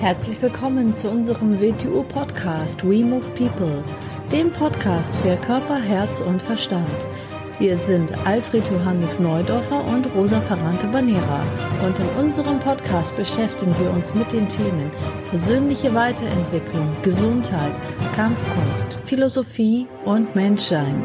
Herzlich willkommen zu unserem WTU-Podcast We Move People, dem Podcast für Körper, Herz und Verstand. Wir sind Alfred Johannes Neudorfer und Rosa Ferrante-Banera und in unserem Podcast beschäftigen wir uns mit den Themen persönliche Weiterentwicklung, Gesundheit, Kampfkunst, Philosophie und Menschsein.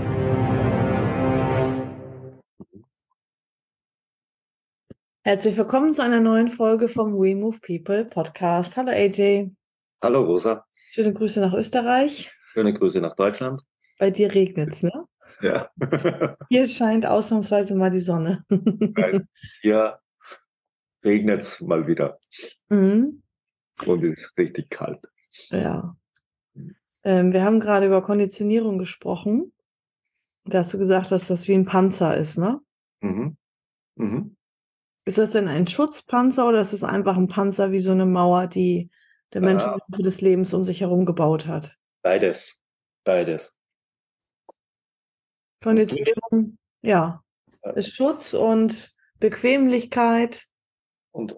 Herzlich willkommen zu einer neuen Folge vom We Move People Podcast. Hallo AJ. Hallo Rosa. Schöne Grüße nach Österreich. Schöne Grüße nach Deutschland. Bei dir regnet's, ne? Ja. Hier scheint ausnahmsweise mal die Sonne. Hier regnet es mal wieder. Mhm. Und es ist richtig kalt. Ja. Wir haben gerade über Konditionierung gesprochen. Da hast du gesagt, dass das wie ein Panzer ist, ne? Mhm. Mhm. Ist das denn ein Schutzpanzer oder ist es einfach ein Panzer wie so eine Mauer, die der Mensch im Laufe des Lebens um sich herum gebaut hat? Beides. Beides. Konditionierung, ja, ist Schutz und Bequemlichkeit. Und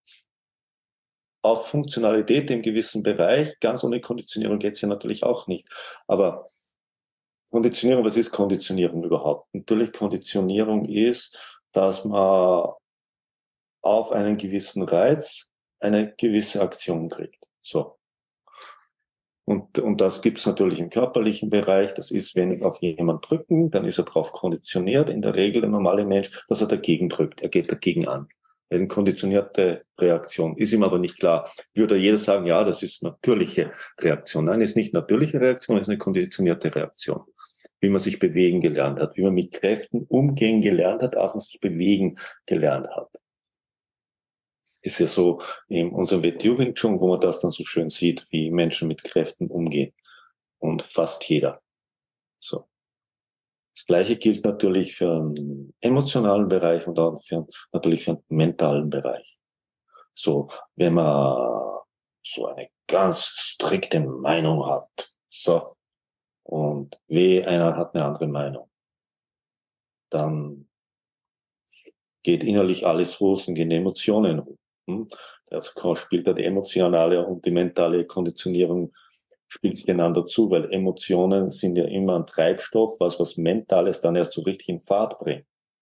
auch Funktionalität im gewissen Bereich. Ganz ohne Konditionierung geht es ja natürlich auch nicht. Aber Konditionierung, was ist Konditionierung überhaupt? Natürlich, Konditionierung ist, dass man auf einen gewissen Reiz eine gewisse Aktion kriegt. So. Und das gibt es natürlich im körperlichen Bereich. Das ist, wenn wir auf jemanden drücken, dann ist er darauf konditioniert, in der Regel der normale Mensch, dass er dagegen drückt. Er geht dagegen an. Eine konditionierte Reaktion. Ist ihm aber nicht klar. Würde jeder sagen, ja, das ist natürliche Reaktion. Nein, ist nicht natürliche Reaktion, ist eine konditionierte Reaktion. Wie man sich bewegen gelernt hat, wie man mit Kräften umgehen gelernt hat, als man sich bewegen gelernt hat. Ist ja so in unserem WTU Wing Chun, wo man das dann so schön sieht, wie Menschen mit Kräften umgehen. Und fast jeder. So. Das Gleiche gilt natürlich für den emotionalen Bereich und auch natürlich für den mentalen Bereich. So, wenn man so eine ganz strikte Meinung hat, so, und einer hat eine andere Meinung, dann geht innerlich alles hoch und gehen Emotionen hoch. Das spielt da die emotionale und die mentale Konditionierung spielt sich einander zu, weil Emotionen sind ja immer ein Treibstoff, was Mentales dann erst so richtig in Fahrt bringt.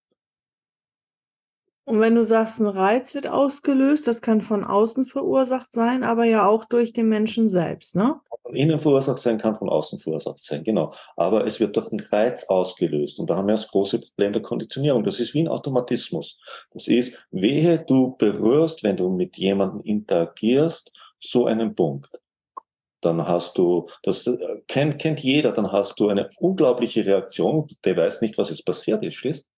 Und wenn du sagst, ein Reiz wird ausgelöst, das kann von außen verursacht sein, aber ja auch durch den Menschen selbst, ne? Von innen verursacht sein, kann von außen verursacht sein, genau. Aber es wird durch einen Reiz ausgelöst. Und da haben wir das große Problem der Konditionierung. Das ist wie ein Automatismus. Das ist, wehe du berührst, wenn du mit jemandem interagierst, so einen Punkt. Dann hast du, das kennt jeder, dann hast du eine unglaubliche Reaktion. Der weiß nicht, was jetzt passiert ist, schließt.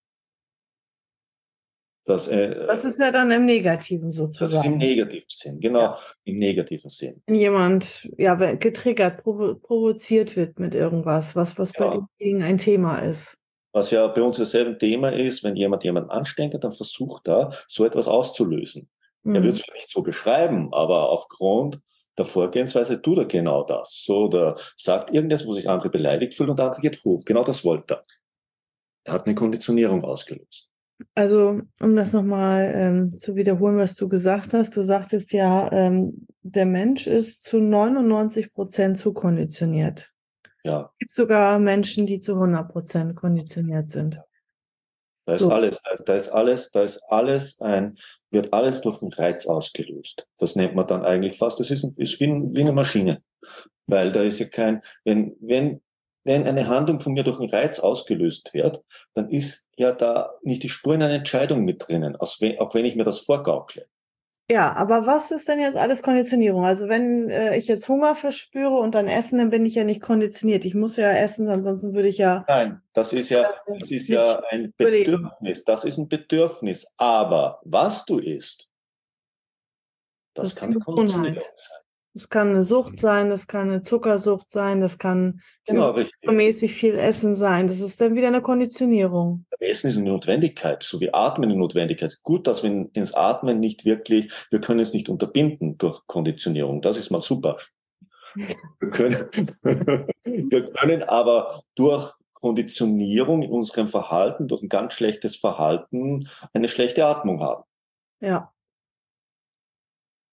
Das ist ja dann im Negativen sozusagen. Das ist im negativen Sinn, genau, ja. Im negativen Sinn. Wenn jemand getriggert, provoziert wird mit irgendwas, was bei demjenigen ein Thema ist. Was ja bei uns dasselbe Thema ist, wenn jemanden ansteckt, dann versucht er, so etwas auszulösen. Er wird es nicht so beschreiben, aber aufgrund der Vorgehensweise tut er genau das. So, oder sagt irgendwas, wo sich andere beleidigt fühlen und der andere geht hoch. Genau das wollte er. Er hat eine Konditionierung ausgelöst. Also, um das nochmal zu wiederholen, was du gesagt hast, du sagtest ja, der Mensch ist zu 99% zu konditioniert. Ja. Es gibt sogar Menschen, die zu 100% konditioniert sind. Da ist alles, wird alles durch einen Reiz ausgelöst. Das nennt man dann eigentlich fast, das ist wie eine Maschine. Weil da ist ja wenn eine Handlung von mir durch einen Reiz ausgelöst wird, dann ist ja da nicht die Spur in einer Entscheidung mit drinnen, auch wenn ich mir das vorgaukle. Ja, aber was ist denn jetzt alles Konditionierung? Also wenn ich jetzt Hunger verspüre und dann essen, dann bin ich ja nicht konditioniert. Ich muss ja essen, ansonsten würde ich ja... Nein, das ist ja ein Bedürfnis. Das ist ein Bedürfnis. Aber was du isst, das kann eine Konditionierung sein. Das kann eine Sucht sein, das kann eine Zuckersucht sein, das kann übermäßig viel Essen sein. Das ist dann wieder eine Konditionierung. Essen ist eine Notwendigkeit, so wie Atmen eine Notwendigkeit. Gut, dass wir ins Atmen wir können es nicht unterbinden durch Konditionierung. Das ist mal super. Wir können aber durch Konditionierung in unserem Verhalten, durch ein ganz schlechtes Verhalten, eine schlechte Atmung haben. Ja.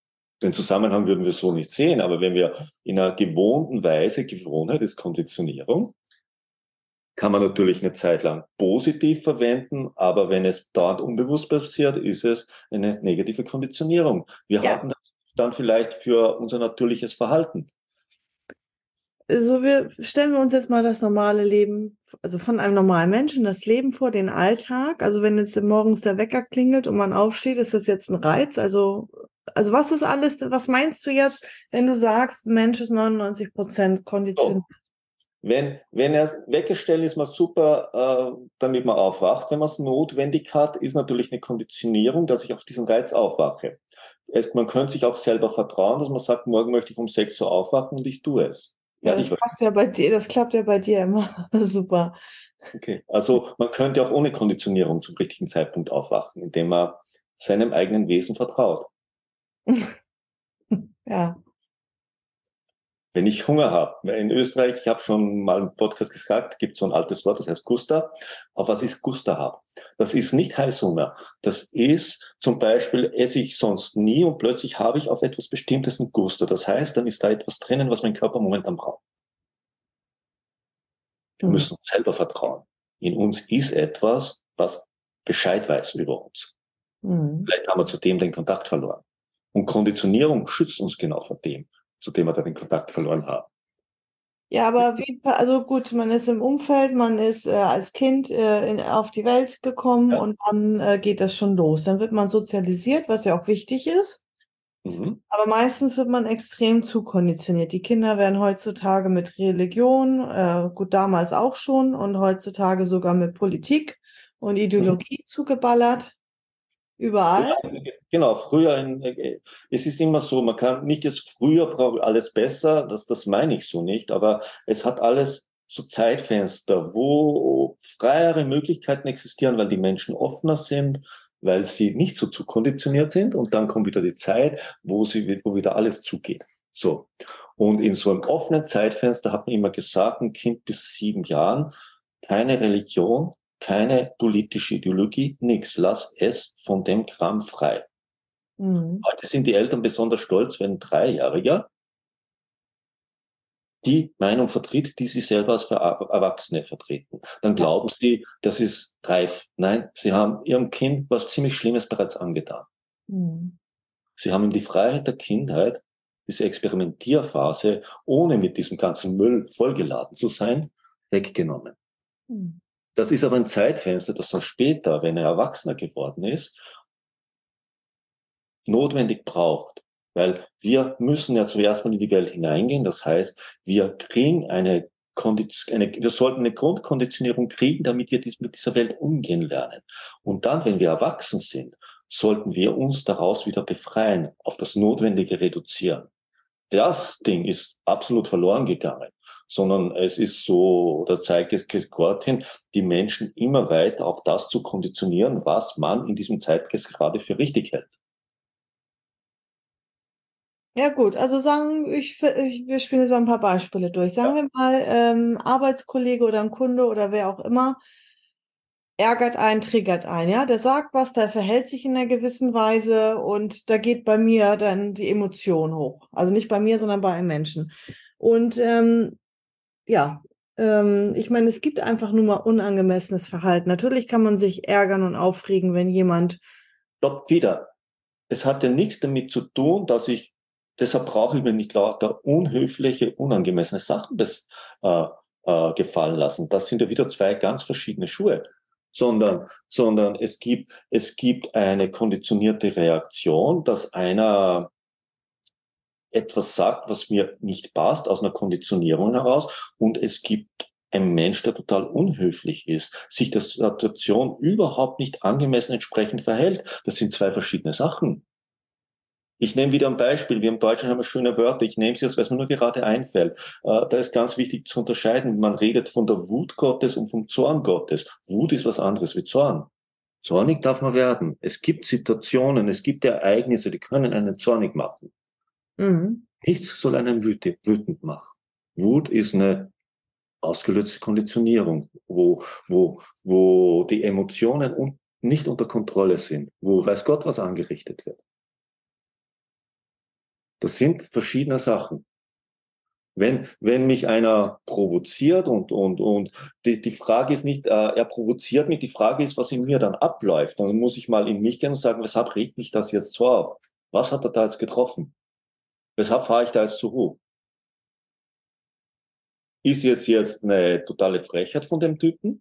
Den Zusammenhang würden wir so nicht sehen, aber wenn wir in einer gewohnten Weise, Gewohnheit ist Konditionierung, kann man natürlich eine Zeit lang positiv verwenden, aber wenn es dauernd unbewusst passiert, ist es eine negative Konditionierung. Wir Ja. halten das dann vielleicht für unser natürliches Verhalten. So, stellen wir uns jetzt mal das normale Leben, also von einem normalen Menschen, das Leben vor, den Alltag. Also wenn jetzt morgens der Wecker klingelt und man aufsteht, ist das jetzt ein Reiz? Also was ist alles, was meinst du jetzt, wenn du sagst, Mensch ist 99% konditioniert? So. Wenn er weggestellen ist, man super, damit man aufwacht. Wenn man es notwendig hat, ist natürlich eine Konditionierung, dass ich auf diesen Reiz aufwache. Man könnte sich auch selber vertrauen, dass man sagt, morgen möchte ich um 6 Uhr aufwachen und ich tue es. Ja, Werde das ich passt ja bei dir, das klappt ja bei dir immer. Super. Okay. Also man könnte auch ohne Konditionierung zum richtigen Zeitpunkt aufwachen, indem man seinem eigenen Wesen vertraut. Ja. Wenn ich Hunger habe, weil in Österreich, ich habe schon mal im Podcast gesagt, gibt so ein altes Wort, das heißt Guster. Auf was ist Guster haben? Das ist nicht Heißhunger. Das ist zum Beispiel, esse ich sonst nie und plötzlich habe ich auf etwas Bestimmtes einen Guster. Das heißt, dann ist da etwas drinnen, was mein Körper momentan braucht. Wir Hm. müssen uns selber vertrauen. In uns ist etwas, was Bescheid weiß über uns. Hm. Vielleicht haben wir zudem den Kontakt verloren. Und Konditionierung schützt uns genau vor dem, zu dem wir dann den Kontakt verloren haben. Ja, aber also gut, man ist im Umfeld, man ist als Kind auf die Welt gekommen Ja. und dann geht das schon los. Dann wird man sozialisiert, was ja auch wichtig ist. Mhm. Aber meistens wird man extrem zukonditioniert. Die Kinder werden heutzutage mit Religion, gut damals auch schon und heutzutage sogar mit Politik und Mhm. Ideologie zugeballert, Früher, überall. genau, es ist immer so, man kann nicht jetzt früher war alles besser, das meine ich so nicht, aber es hat alles so Zeitfenster, wo freiere Möglichkeiten existieren, weil die Menschen offener sind, weil sie nicht so zu konditioniert sind und dann kommt wieder die Zeit, wo wieder alles zugeht. So. Und in so einem offenen Zeitfenster hat man immer gesagt, ein Kind bis 7 Jahren, keine Religion, keine politische Ideologie, nichts. Lass es von dem Kram frei. Mhm. Heute sind die Eltern besonders stolz, wenn ein Dreijähriger die Meinung vertritt, die sie selber als Erwachsene vertreten. Dann Ja. glauben sie, das ist reif. Nein, sie haben ihrem Kind was ziemlich Schlimmes bereits angetan. Mhm. Sie haben ihm die Freiheit der Kindheit, diese Experimentierphase, ohne mit diesem ganzen Müll vollgeladen zu sein, weggenommen. Mhm. Das ist aber ein Zeitfenster, das dann später, wenn er Erwachsener geworden ist, notwendig braucht. Weil wir müssen ja zuerst mal in die Welt hineingehen. Das heißt, wir kriegen wir sollten eine Grundkonditionierung kriegen, damit wir mit dieser Welt umgehen lernen. Und dann, wenn wir erwachsen sind, sollten wir uns daraus wieder befreien, auf das Notwendige reduzieren. Das Ding ist absolut verloren gegangen, sondern es ist so, da zeigt es Gott hin, die Menschen immer weiter auf das zu konditionieren, was man in diesem Zeitgeist gerade für richtig hält. Ja gut, also wir spielen jetzt mal ein paar Beispiele durch. Sagen Ja. wir mal, Arbeitskollege oder ein Kunde oder wer auch immer ärgert einen, triggert einen, ja, der sagt was, der verhält sich in einer gewissen Weise und da geht bei mir dann die Emotion hoch. Also nicht bei mir, sondern bei einem Menschen. Und ja, ich meine, es gibt einfach nur mal unangemessenes Verhalten. Natürlich kann man sich ärgern und aufregen, wenn jemand, Stopp wieder. Es hat ja nichts damit zu tun, deshalb brauche ich mir nicht lauter unhöfliche, unangemessene Sachen äh, gefallen lassen. Das sind ja wieder zwei ganz verschiedene Schuhe. Sondern es gibt eine konditionierte Reaktion, dass einer etwas sagt, was mir nicht passt, aus einer Konditionierung heraus. Und es gibt einen Mensch, der total unhöflich ist, sich der Situation überhaupt nicht angemessen entsprechend verhält. Das sind zwei verschiedene Sachen. Ich nehme wieder ein Beispiel. Wir im Deutschen haben schöne Wörter. Ich nehme sie jetzt, weil es mir nur gerade einfällt. Da ist ganz wichtig zu unterscheiden. Man redet von der Wut Gottes und vom Zorn Gottes. Wut ist was anderes wie Zorn. Zornig darf man werden. Es gibt Situationen, es gibt Ereignisse, die können einen zornig machen. mhm. Nichts soll einen wütend machen. Wut ist eine ausgelöste Konditionierung, wo die Emotionen nicht unter Kontrolle sind, wo weiß Gott was angerichtet wird. Das sind verschiedene Sachen. Wenn mich einer provoziert und die Frage ist nicht, er provoziert mich, die Frage ist, was in mir dann abläuft. Dann muss ich mal in mich gehen und sagen, weshalb regt mich das jetzt so auf? Was hat er da jetzt getroffen? Weshalb fahre ich da jetzt so hoch? Ist es jetzt eine totale Frechheit von dem Typen?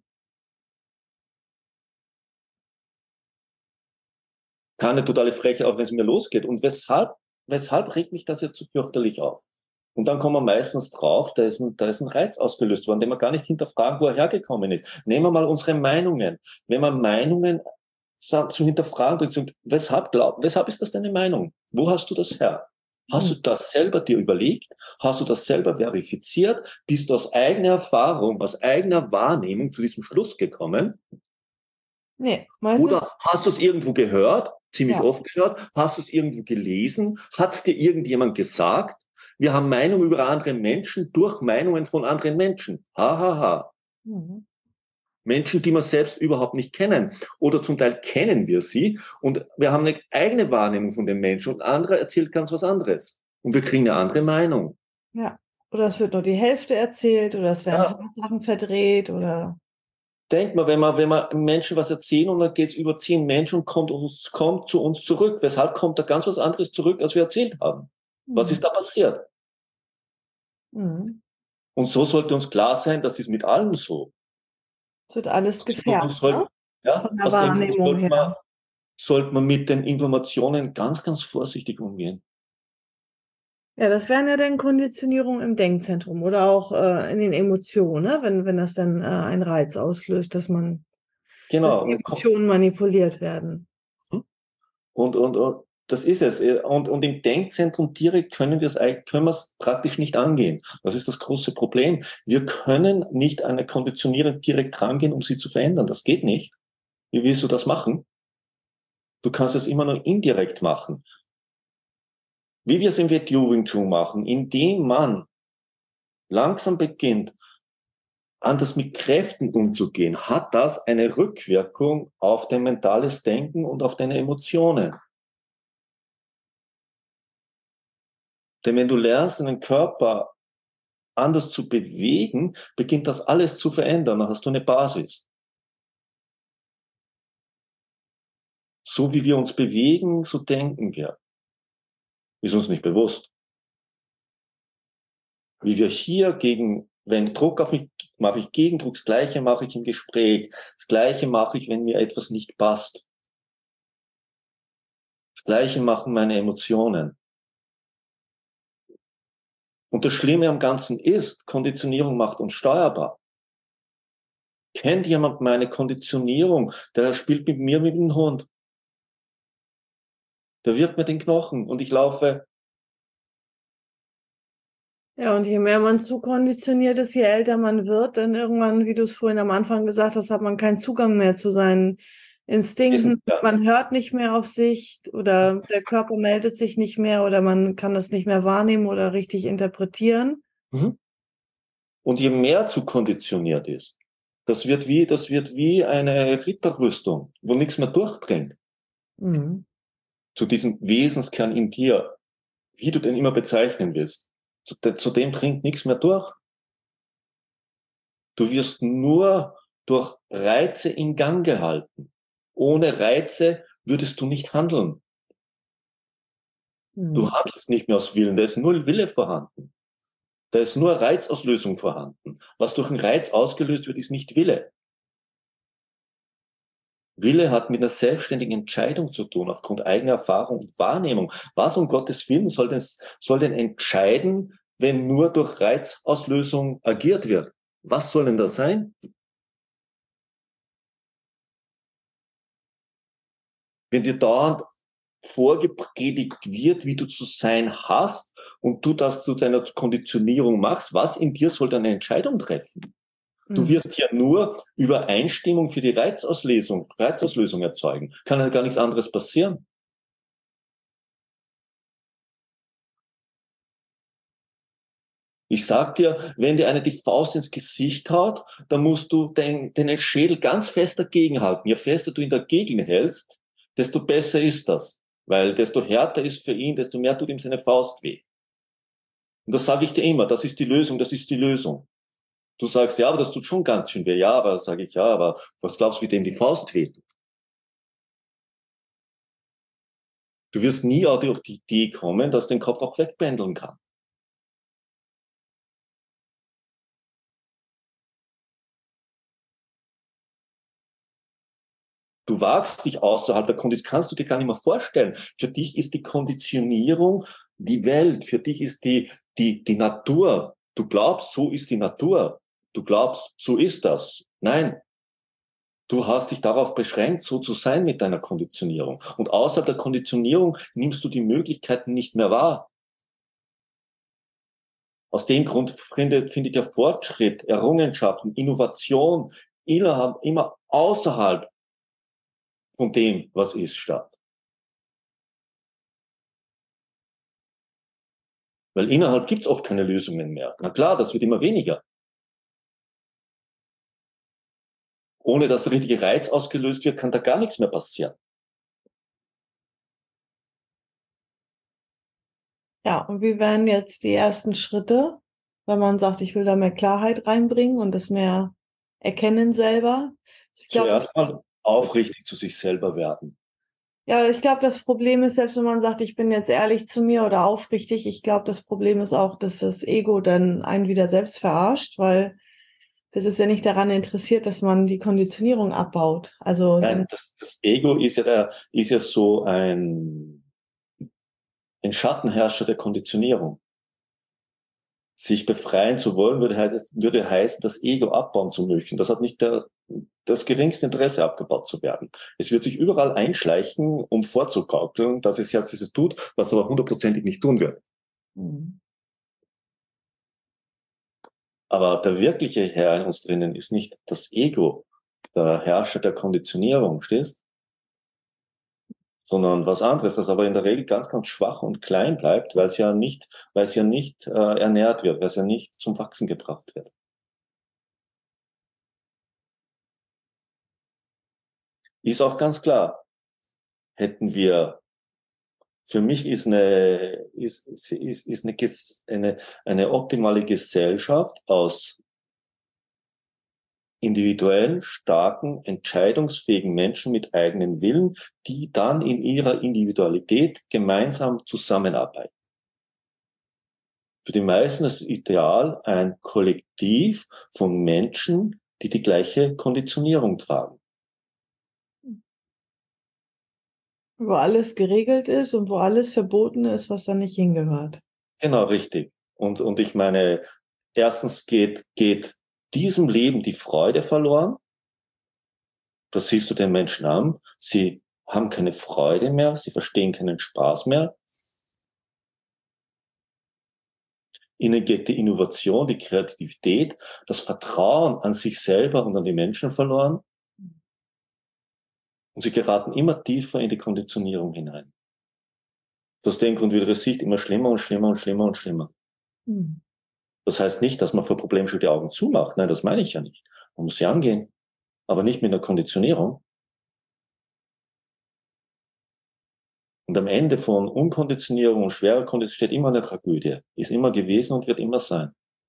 Kann eine totale Frechheit, auch wenn es mir losgeht. Und weshalb regt mich das jetzt so fürchterlich auf? Und dann kommen wir meistens drauf, da ist ein Reiz ausgelöst worden, den wir gar nicht hinterfragen, wo er hergekommen ist. Nehmen wir mal unsere Meinungen. Wenn man Meinungen zu hinterfragen bringt, weshalb ist das deine Meinung? Wo hast du das her? Hast du das selber dir überlegt? Hast du das selber verifiziert? Bist du aus eigener Erfahrung, aus eigener Wahrnehmung zu diesem Schluss gekommen? Nee, meistens. Oder hast du es irgendwo gehört, ziemlich Ja. oft gehört? Hast du es irgendwo gelesen? Hat es dir irgendjemand gesagt? Wir haben Meinungen über andere Menschen durch Meinungen von anderen Menschen. Ha, ha, ha. Mhm. Menschen, die wir selbst überhaupt nicht kennen. Oder zum Teil kennen wir sie und wir haben eine eigene Wahrnehmung von den Menschen und anderer erzählt ganz was anderes. Und wir kriegen eine andere Meinung. Ja. Oder es wird nur die Hälfte erzählt oder es werden Ja. Tatsachen verdreht oder. Denk mal, wenn wir Menschen was erzählen und dann geht es über 10 Menschen und kommt zu uns zurück. Weshalb kommt da ganz was anderes zurück, als wir erzählt haben? Was ist da passiert? Mhm. Und so sollte uns klar sein, das ist mit allem so. Es wird alles gefärbt, ne? Ja, Von der aus dem Grund Wahrnehmung her. sollte man mit den Informationen ganz, ganz vorsichtig umgehen. Ja, das wären ja dann Konditionierungen im Denkzentrum oder auch in den Emotionen, ne? Wenn das dann einen Reiz auslöst, dass die Genau. Emotionen manipuliert werden. Und das ist es. Und im Denkzentrum direkt können wir es praktisch nicht angehen. Das ist das große Problem. Wir können nicht an eine Konditionierung direkt rangehen, um sie zu verändern. Das geht nicht. Wie willst du das machen? Du kannst es immer nur indirekt machen. Wie wir es im WTO Wing Chun machen, indem man langsam beginnt, anders mit Kräften umzugehen, hat das eine Rückwirkung auf dein mentales Denken und auf deine Emotionen. Denn wenn du lernst, deinen Körper anders zu bewegen, beginnt das alles zu verändern. Dann hast du eine Basis. So wie wir uns bewegen, so denken wir. Ist uns nicht bewusst. Wie wir hier wenn Druck auf mich, mache ich Gegendruck, das Gleiche mache ich im Gespräch, das Gleiche mache ich, wenn mir etwas nicht passt. Das Gleiche machen meine Emotionen. Und das Schlimme am Ganzen ist, Konditionierung macht uns steuerbar. Kennt jemand meine Konditionierung? Der spielt mit mir wie mit dem Hund. Der wirft mir den Knochen und ich laufe. Ja, und je mehr man zu konditioniert ist, je älter man wird, dann irgendwann, wie du es vorhin am Anfang gesagt hast, hat man keinen Zugang mehr zu seinen Instinkten. Ja. Man hört nicht mehr auf sich oder der Körper meldet sich nicht mehr oder man kann das nicht mehr wahrnehmen oder richtig interpretieren. Mhm. Und je mehr zu konditioniert ist, das wird wie eine Ritterrüstung, wo nichts mehr durchdringt. Mhm. Zu diesem Wesenskern in dir, wie du den immer bezeichnen willst. Zu dem dringt nichts mehr durch. Du wirst nur durch Reize in Gang gehalten. Ohne Reize würdest du nicht handeln. Mhm. Du handelst nicht mehr aus Willen, da ist null Wille vorhanden. Da ist nur Reizauslösung vorhanden. Was durch einen Reiz ausgelöst wird, ist nicht Wille. Wille hat mit einer selbstständigen Entscheidung zu tun, aufgrund eigener Erfahrung und Wahrnehmung. Was um Gottes Willen soll denn entscheiden, wenn nur durch Reizauslösung agiert wird? Was soll denn das sein? Wenn dir dauernd vorgepredigt wird, wie du zu sein hast und du das zu deiner Konditionierung machst, was in dir soll deine Entscheidung treffen? Du wirst ja nur Übereinstimmung für die Reizauslösung erzeugen. Kann ja gar nichts anderes passieren. Ich sag dir, wenn dir einer die Faust ins Gesicht haut, dann musst du den Schädel ganz fest dagegen halten. Je fester du ihn dagegen hältst, desto besser ist das. Weil desto härter ist für ihn, desto mehr tut ihm seine Faust weh. Und das sage ich dir immer, das ist die Lösung, das ist die Lösung. Du sagst, ja, aber das tut schon ganz schön weh. Ja, aber sage ich, ja, aber was glaubst du, wie dem die Faust weht? Du wirst nie auf die Idee kommen, dass den Kopf auch wegpendeln kann. Du wagst dich außerhalb der Konditionierung, kannst du dir gar nicht mehr vorstellen. Für dich ist die Konditionierung die Welt, für dich ist die Natur. Du glaubst, so ist die Natur. Du glaubst, so ist das. Nein, du hast dich darauf beschränkt, so zu sein mit deiner Konditionierung. Und außerhalb der Konditionierung nimmst du die Möglichkeiten nicht mehr wahr. Aus dem Grund findet ja Fortschritt, Errungenschaften, Innovation immer außerhalb von dem, was ist, statt. Weil innerhalb gibt es oft keine Lösungen mehr. Na klar, das wird immer weniger. Ohne dass der richtige Reiz ausgelöst wird, kann da gar nichts mehr passieren. Ja, und wie wären jetzt die ersten Schritte, wenn man sagt, ich will da mehr Klarheit reinbringen und das mehr erkennen selber? Ich glaube, Zuerst mal aufrichtig zu sich selber werden. ja, ich glaube, das Problem ist, selbst wenn man sagt, ich bin jetzt ehrlich zu mir oder aufrichtig, ich glaube, das Problem ist auch, dass das Ego dann einen wieder selbst verarscht, weil das ist ja nicht daran interessiert, dass man die Konditionierung abbaut. Also, Nein, das Ego ist ja so ein Schattenherrscher der Konditionierung. Sich befreien zu wollen, würde heißen, das Ego abbauen zu möchten. Das hat nicht das geringste Interesse, abgebaut zu werden. Es wird sich überall einschleichen, um vorzugaukeln, dass es jetzt so tut, was aber hundertprozentig nicht tun wird. mhm. Aber der wirkliche Herr in uns drinnen ist nicht das Ego, der Herrscher der Konditionierung, stehst? Sondern was anderes, das aber in der Regel ganz, ganz schwach und klein bleibt, weil es ja nicht ernährt wird, weil es ja nicht zum Wachsen gebracht wird. Ist auch ganz klar, hätten wir, für mich ist eine optimale Gesellschaft aus individuellen, starken, entscheidungsfähigen Menschen mit eigenen Willen, die dann in ihrer Individualität gemeinsam zusammenarbeiten. Für die meisten ist das Ideal ein Kollektiv von Menschen, die die gleiche Konditionierung tragen. Wo alles geregelt ist und wo alles verboten ist, was da nicht hingehört. Genau, richtig. Und ich meine, erstens geht diesem Leben die Freude verloren. Das siehst du den Menschen an. Sie haben keine Freude mehr, sie verstehen keinen Spaß mehr. Ihnen geht die Innovation, die Kreativität, das Vertrauen an sich selber und an die Menschen verloren. Und sie geraten immer tiefer in die Konditionierung hinein. Aus dem Grund wird ihre Sicht immer schlimmer und schlimmer und schlimmer und schlimmer. Mhm. Das heißt nicht, dass man vor Problemen schon die Augen zumacht. Nein, das meine ich ja nicht. Man muss sie angehen, aber nicht mit einer Konditionierung. Und am Ende von Unkonditionierung und schwerer Konditionierung steht immer eine Tragödie. Ist immer gewesen und wird immer sein.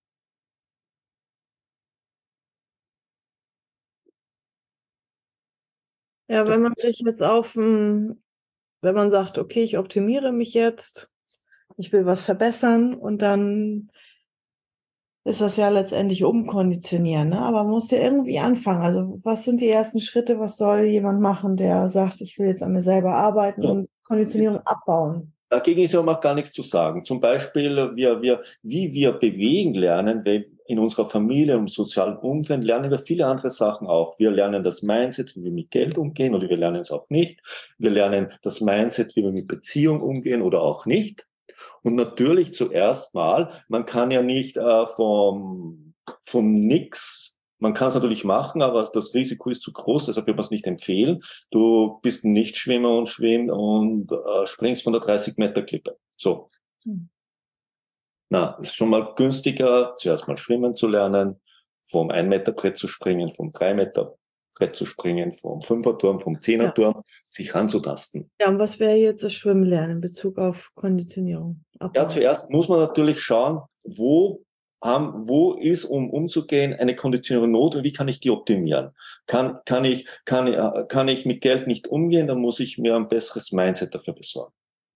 Ja, wenn man sich jetzt wenn man sagt, okay, ich optimiere mich jetzt, ich will was verbessern und dann ist das ja letztendlich umkonditionieren, ne? Aber man muss ja irgendwie anfangen. Also was sind die ersten Schritte? Was soll jemand machen, der sagt, ich will jetzt an mir selber arbeiten So. und Konditionierung abbauen? Dagegen ist ja auch gar nichts zu sagen. Zum Beispiel, wie wir bewegen lernen, in unserer Familie, im sozialen Umfeld, lernen wir viele andere Sachen auch. Wir lernen das Mindset, wie wir mit Geld umgehen, oder wir lernen es auch nicht. Wir lernen das Mindset, wie wir mit Beziehung umgehen oder auch nicht. Und natürlich zuerst mal, man kann ja nicht vom Nix, man kann es natürlich machen, aber das Risiko ist zu groß, deshalb würde man es nicht empfehlen. Du bist ein Nichtschwimmer und springst von der 30-Meter-Klippe. So. Hm. Na, es ist schon mal günstiger, zuerst mal schwimmen zu lernen, vom 1-Meter-Brett zu springen, vom 3 Meter. Brett zu springen, vom Fünferturm, vom Zehnerturm, sich ranzutasten. Ja, und was wäre jetzt das Schwimmlernen in Bezug auf Konditionierung? Ja, zuerst muss man natürlich schauen, wo ist, um umzugehen, eine Konditionierung notwendig, wie kann ich die optimieren? Kann ich mit Geld nicht umgehen, dann muss ich mir ein besseres Mindset dafür besorgen.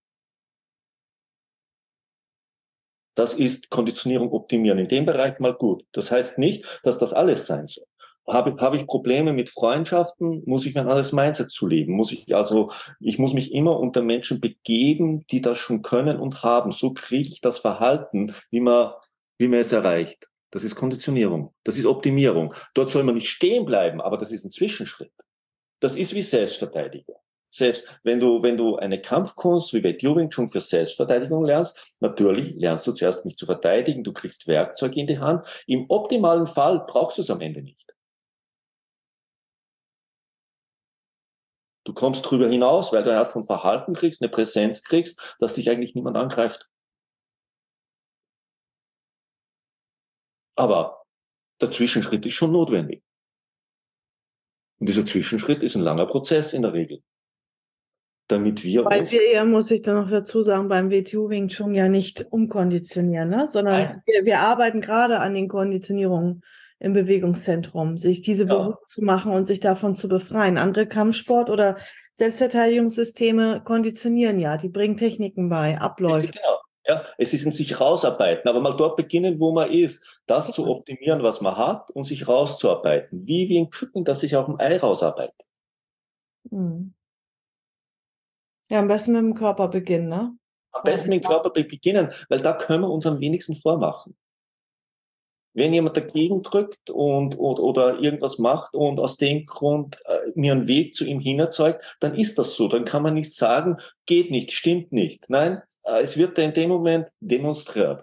Das ist Konditionierung optimieren. In dem Bereich mal gut. Das heißt nicht, dass das alles sein soll. Habe ich Probleme mit Freundschaften, muss ich mir ein anderes Mindset zulegen. Ich muss mich immer unter Menschen begeben, die das schon können und haben. So kriege ich das Verhalten, wie man es erreicht. Das ist Konditionierung. Das ist Optimierung. Dort soll man nicht stehen bleiben, aber das ist ein Zwischenschritt. Das ist wie Selbstverteidigung. Selbst wenn du eine Kampfkunst wie Wei Wing Chun für Selbstverteidigung lernst, natürlich lernst du zuerst mich zu verteidigen, du kriegst Werkzeuge in die Hand. Im optimalen Fall brauchst du es am Ende nicht. Du kommst drüber hinaus, weil du eine Art von Verhalten kriegst, eine Präsenz kriegst, dass dich eigentlich niemand angreift. Aber der Zwischenschritt ist schon notwendig. Und dieser Zwischenschritt ist ein langer Prozess in der Regel. Damit wir Weil wir eher, muss ich dann noch dazu sagen, beim WTU Wing Chun ja nicht umkonditionieren, ne? Sondern wir arbeiten gerade an den Konditionierungen im Bewegungszentrum, sich diese bewusst zu machen und sich davon zu befreien. Andere Kampfsport- oder Selbstverteidigungssysteme konditionieren ja, die bringen Techniken bei, Abläufe. Genau. Ja, es ist ein sich rausarbeiten, aber mal dort beginnen, wo man ist, das zu optimieren, was man hat und sich rauszuarbeiten. Wie ein Küken, das sich auf dem Ei rausarbeitet. Mhm. Ja, am besten mit dem Körper beginnen, ne? Am besten mit dem Körper beginnen, weil da können wir uns am wenigsten vormachen. Wenn jemand dagegen drückt oder irgendwas macht und aus dem Grund mir einen Weg zu ihm hin erzeugt, dann ist das so. Dann kann man nicht sagen, geht nicht, stimmt nicht. Nein, es wird in dem Moment demonstriert.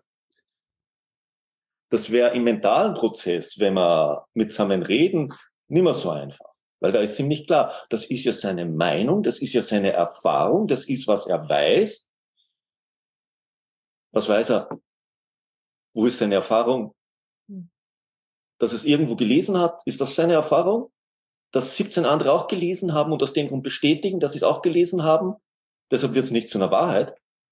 Das wäre im mentalen Prozess, wenn wir mitsammen reden, nicht mehr so einfach. Weil da ist ihm nicht klar, das ist ja seine Meinung, das ist ja seine Erfahrung, das ist, was er weiß. Was weiß er? Wo ist seine Erfahrung? Dass es irgendwo gelesen hat, ist das seine Erfahrung? Dass 17 andere auch gelesen haben und aus dem Grund bestätigen, dass sie es auch gelesen haben? Deshalb wird es nicht zu einer Wahrheit.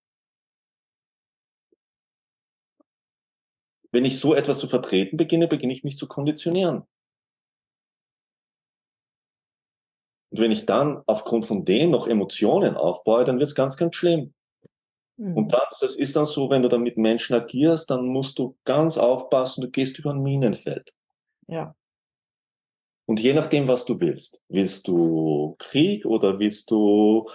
Wenn ich so etwas zu vertreten beginne, beginne ich mich zu konditionieren. Und wenn ich dann aufgrund von dem noch Emotionen aufbaue, dann wird es ganz, ganz schlimm. Und das ist dann so, wenn du dann mit Menschen agierst, dann musst du ganz aufpassen, du gehst über ein Minenfeld. Ja. Und je nachdem, was du willst. Willst du Krieg oder willst du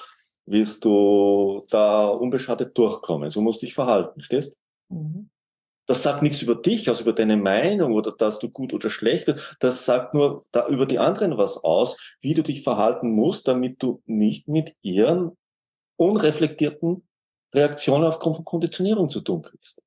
da unbeschadet durchkommen? So musst du dich verhalten, stehst? Mhm. Das sagt nichts über dich aus, über deine Meinung oder dass du gut oder schlecht bist. Das sagt nur da über die anderen was aus, wie du dich verhalten musst, damit du nicht mit ihren unreflektierten Reaktionen aufgrund von Konditionierung zu tun kriegst.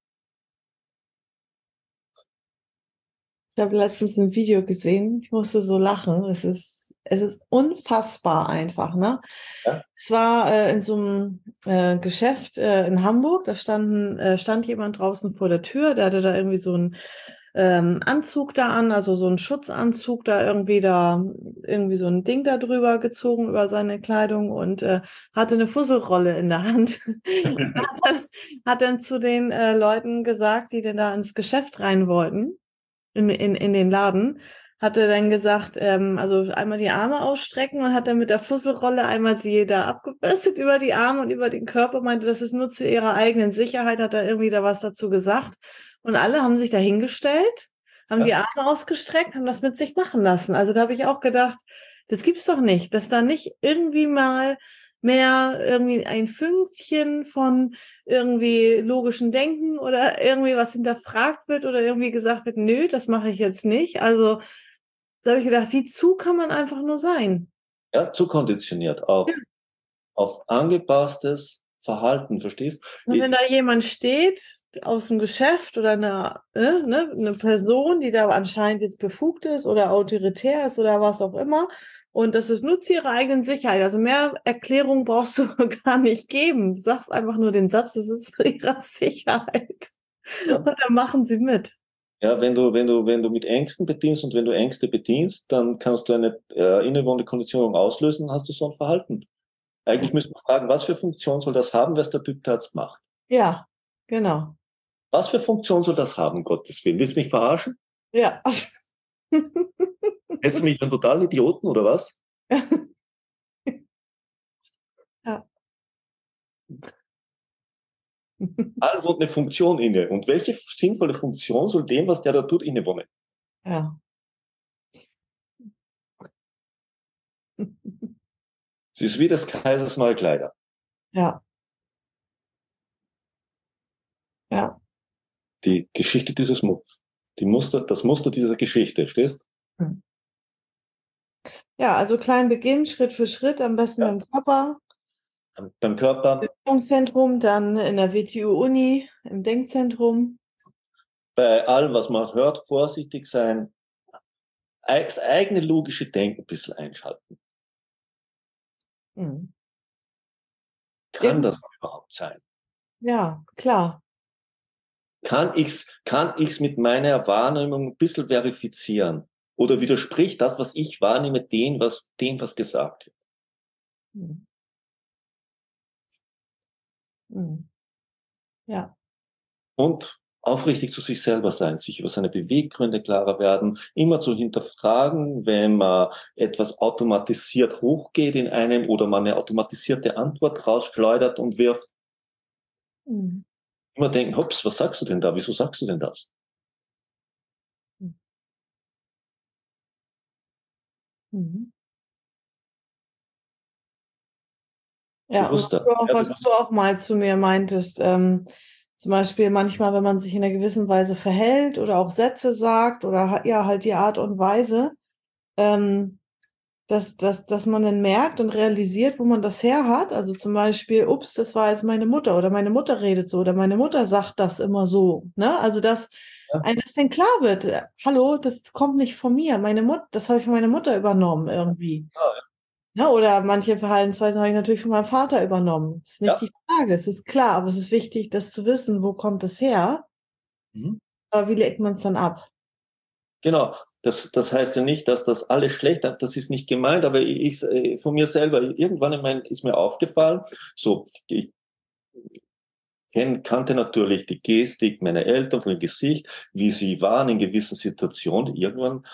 Ich habe letztens ein Video gesehen, ich musste so lachen. Es ist unfassbar einfach, ne? Ja? Es war in so einem Geschäft in Hamburg, da stand jemand draußen vor der Tür, der hatte da irgendwie so einen Anzug da an, also so einen Schutzanzug irgendwie so ein Ding da drüber gezogen über seine Kleidung und hatte eine Fusselrolle in der Hand. Hat dann zu den Leuten gesagt, die denn da ins Geschäft rein wollten, in den Laden, hat er dann gesagt, also einmal die Arme ausstrecken und hat dann mit der Fusselrolle einmal sie da abgebürstet über die Arme und über den Körper, meinte, das ist nur zu ihrer eigenen Sicherheit, hat er irgendwie da was dazu gesagt. Und alle haben sich da hingestellt, haben die Arme ausgestreckt, haben das mit sich machen lassen. Also da habe ich auch gedacht, das gibt's doch nicht, dass da nicht irgendwie mal mehr irgendwie ein Fünkchen von irgendwie logischen Denken oder irgendwie was hinterfragt wird oder irgendwie gesagt wird, nö, das mache ich jetzt nicht. Also da habe ich gedacht, wie zu kann man einfach nur sein? Ja, zu konditioniert auf angepasstes Verhalten, verstehst? Und wenn da jemand steht aus dem Geschäft oder eine Person, die da anscheinend jetzt befugt ist oder autoritär ist oder was auch immer, und das ist nur zu ihrer eigenen Sicherheit. Also mehr Erklärung brauchst du gar nicht geben. Du sagst einfach nur den Satz, das ist zu ihrer Sicherheit. Ja. Und dann machen sie mit. Ja, wenn du mit Ängsten bedienst und wenn du Ängste bedienst, dann kannst du eine innewohnende Konditionierung auslösen, hast du so ein Verhalten. Eigentlich müsste man fragen, was für Funktion soll das haben, was der Typ da jetzt macht? Ja, genau. Was für Funktion soll das haben, Gottes Willen? Willst du mich verarschen? Ja. Hältst du mich für einen totalen Idioten oder was? Ja. Allen wohnt eine Funktion inne. Und welche sinnvolle Funktion soll dem, was der da tut, innewohnen? Ja. Es ist wie des Kaisers neue Kleider. Ja. Ja. Die Geschichte dieses das Muster dieser Geschichte, stehst? Hm. Ja, also klein beginnen, Schritt für Schritt, am besten Ja. im Körper, Beim Körper, im Übungszentrum, dann in der WTU-Uni, im Denkzentrum. bei allem, was man hört, vorsichtig sein, das eigene logische Denken ein bisschen einschalten. Hm. Kann Ja. das überhaupt sein? Ja, klar. Kann ich's mit meiner Wahrnehmung ein bisschen verifizieren? Oder widerspricht das, was ich wahrnehme, dem, was gesagt wird? Hm. Hm. Ja. Und aufrichtig zu sich selber sein, sich über seine Beweggründe klarer werden, immer zu hinterfragen, wenn man etwas automatisiert hochgeht in einem oder man eine automatisierte Antwort rausschleudert und wirft. Hm. Immer denken, hops, was sagst du denn da? Wieso sagst du denn das? Mhm. Ja, und Bewusster. was du auch mal zu mir meintest, zum Beispiel manchmal, wenn man sich in einer gewissen Weise verhält oder auch Sätze sagt oder ja, halt die Art und Weise, ähm, dass man dann merkt und realisiert, wo man das her hat. Also zum Beispiel, ups, das war jetzt meine Mutter oder meine Mutter redet so oder meine Mutter sagt das immer so. Ne? Also dass Ja. einem das dann klar wird, hallo, das kommt nicht von mir. Meine Mutter, das habe ich von meiner Mutter übernommen irgendwie. Ja, oder manche Verhaltensweisen habe ich natürlich von meinem Vater übernommen. Das ist nicht Ja. die Frage, es ist klar, aber es ist wichtig, das zu wissen, wo kommt es her, Mhm. aber wie legt man es dann ab? Genau. Das heißt ja nicht, dass das alles schlecht ist. Das ist nicht gemeint, aber von mir selber, irgendwann ist mir aufgefallen, so, ich kannte natürlich die Gestik meiner Eltern von dem Gesicht, wie sie waren in gewissen Situationen. Irgendwann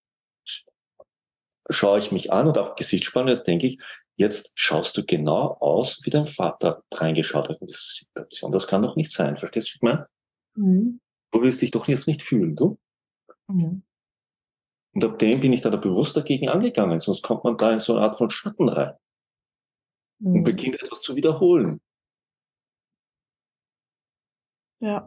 schaue ich mich an und auch Gesichtsspanne, jetzt denke ich, jetzt schaust du genau aus, wie dein Vater reingeschaut hat in diese Situation. Das kann doch nicht sein, verstehst du, was ich meine? Mhm. Du willst dich doch jetzt nicht fühlen, du? Mhm. Und ab dem bin ich da bewusst dagegen angegangen, sonst kommt man da in so eine Art von Schatten rein und Mhm. beginnt etwas zu wiederholen. Ja.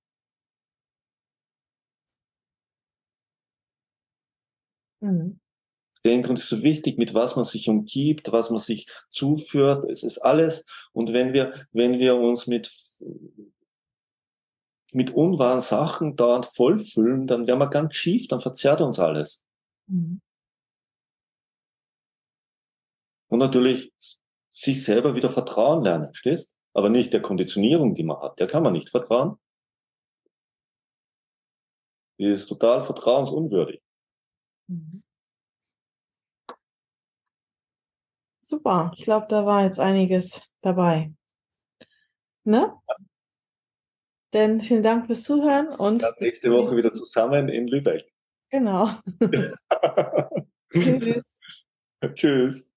Mhm. Aus dem Grund ist es so wichtig, mit was man sich umgibt, was man sich zuführt. Es ist alles. Und wenn wir uns mit unwahren Sachen dauernd vollfüllen, dann werden wir ganz schief, dann verzerrt uns alles. Mhm. Und natürlich sich selber wieder vertrauen lernen, verstehst? Aber nicht der Konditionierung, die man hat. Der kann man nicht vertrauen. Die ist total vertrauensunwürdig. Mhm. Super, ich glaube, da war jetzt einiges dabei. Ne? Denn vielen Dank fürs Zuhören und Dann nächste Woche wieder zusammen in Lübeck. genau. Tschüss. Tschüss.